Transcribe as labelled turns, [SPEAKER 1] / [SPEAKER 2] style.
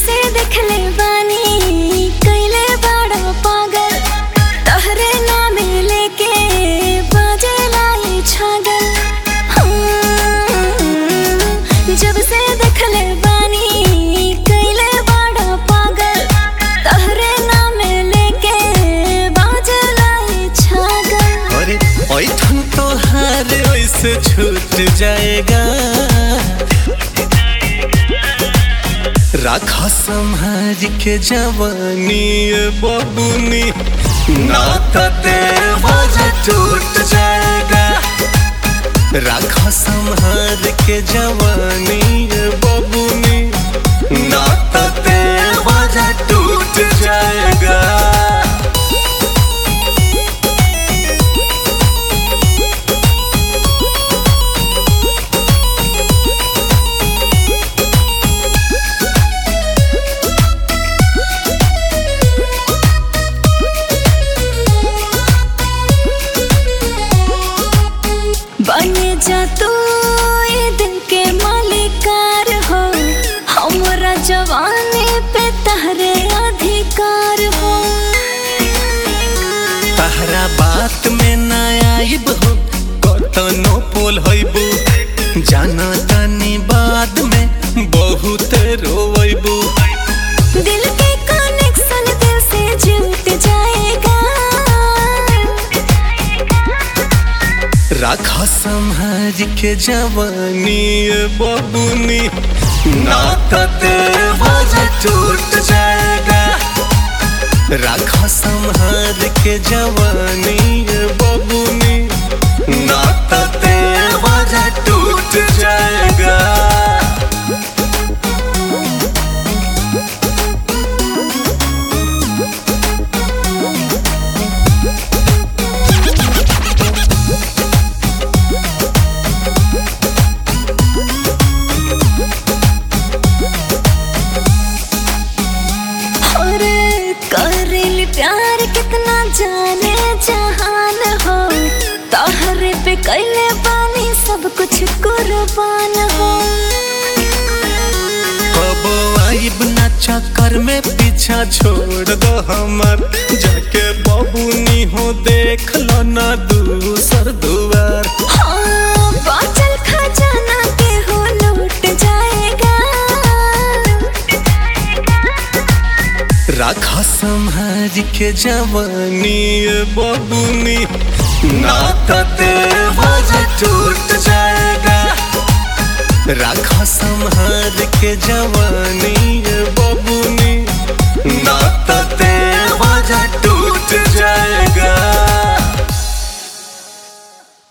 [SPEAKER 1] से देखले बानी कैले बड़ा पागल तहरे नामे लेके बाजे लाई छागल। जब से देखले बानी कैले बड़ा पागल तहरे नामे लेके बाजे लाई छागल।
[SPEAKER 2] अरे ऐठन तोहार ऐसे छूट जाएगा, राखा संभाज के जवानी बबुनी, नाता देवाज टूट जाएगा। राखा संभाज के जवानी बबुनी, नाता देवाज टूट जाएगा।
[SPEAKER 1] बने जा तू ये दिल के मालिकार हो, हमरा जवानी पे तहरे अधिकार हो।
[SPEAKER 2] तहरा बात में ना आइब हो, कतनो पोल होइबू, जाना तानी बाद में बहुत रोइबू।
[SPEAKER 1] दिल के कनेक्शन दिल से जुट जाएगा,
[SPEAKER 2] राखा संभाज के जवानी बबुनी, नाता देवाज टूट जाएगा। राखा संभाज के जवानी बबुनी, नाता देवाज टूट जाएगा।
[SPEAKER 1] करेल प्यार कितना जाने जहान हो, तहरे पे कैले बानी सब कुछ कुर्बान हो।
[SPEAKER 2] कबो आइब ना चक्कर में पीछा छोड़ दो हमर, जाके बबुनी हो देख लो ना दूसर दुआर।
[SPEAKER 1] हाँ, बाचल खजाना के हो लूट जाएगा,
[SPEAKER 2] राखा संभाज के जवानी बबुनी, नाता देवाज टूट जाएगा। राखा संभाज के जवानी बबुनी,